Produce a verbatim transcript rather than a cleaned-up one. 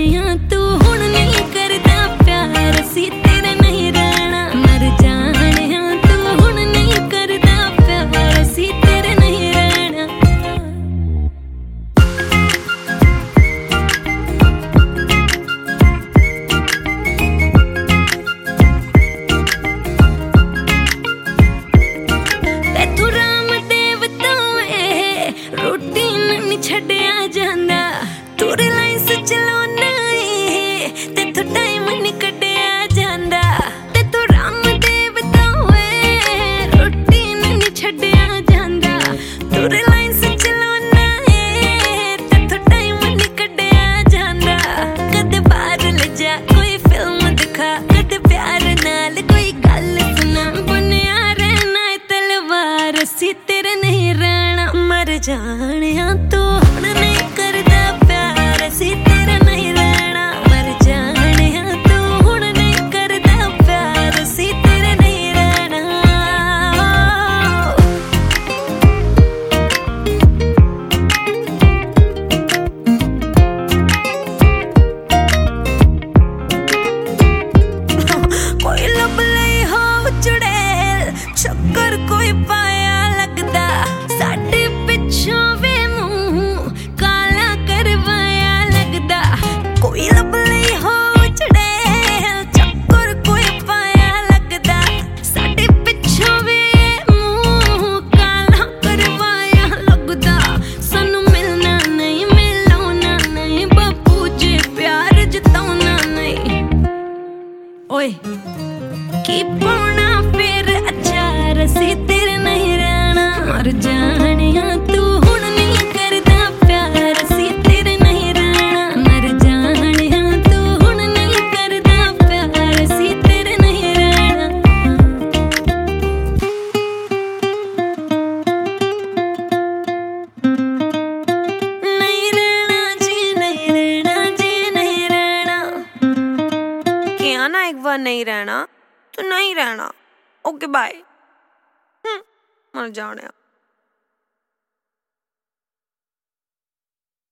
जानिया तू हुण नहीं करदा प्यार सी तेरे नहीं रहना मर जानिया तू हुण नहीं करदा प्यार सी तेरे नहीं रहना तेथू राम देव तो ए रूटीन नहीं छड्डिया जांदा तू रिलायंस चलाउना ए तेथू टाइम नहीं कड्डिया जांदा तेथू राम देव तो ए रूटीन नहीं छड्डिया जांदा तू रिलायंस चलाउना ए तेथू टाइम नहीं कड्डिया जांदा कदे बाहर ले जा कोई फिल्म दिखा कदे प्यार नाल कोई गल सुना बुनिया रहना तलवार सी तेरे नहीं रहना मर जानिया तू हुण नहीं करदा प्यार सी तेरे नहीं रहना मर जानिया तू हुण नहीं करदा प्यार सी तेरे नहीं रहना कोई लब लई हो चुड़ैल चक्कर कोई पाया लगदा साडे पिछों वे मुंह काला करवाया लगदा कोई लब लई हो चुड़ैल चक्कर कोई पाया लगदा साडे पिछों वे मुंह काला करवाया लगदा सानू मिलना नहीं मिलाउना नहीं बापू जी प्यार जताउना नहीं ओए की पाउना फिर अचार सी तेरे नहीं रहना मर जानिया तू हुण नहीं करदा प्यार सी तेरे नहीं रहना मर जानिया तू हुण नहीं करदा प्यार सी तेरे नहीं रहना नहीं रहना जी नहीं रहना जी नहीं रहना किया ना एक बार नहीं रहना तो नहीं रहना ओके बाय मर जाने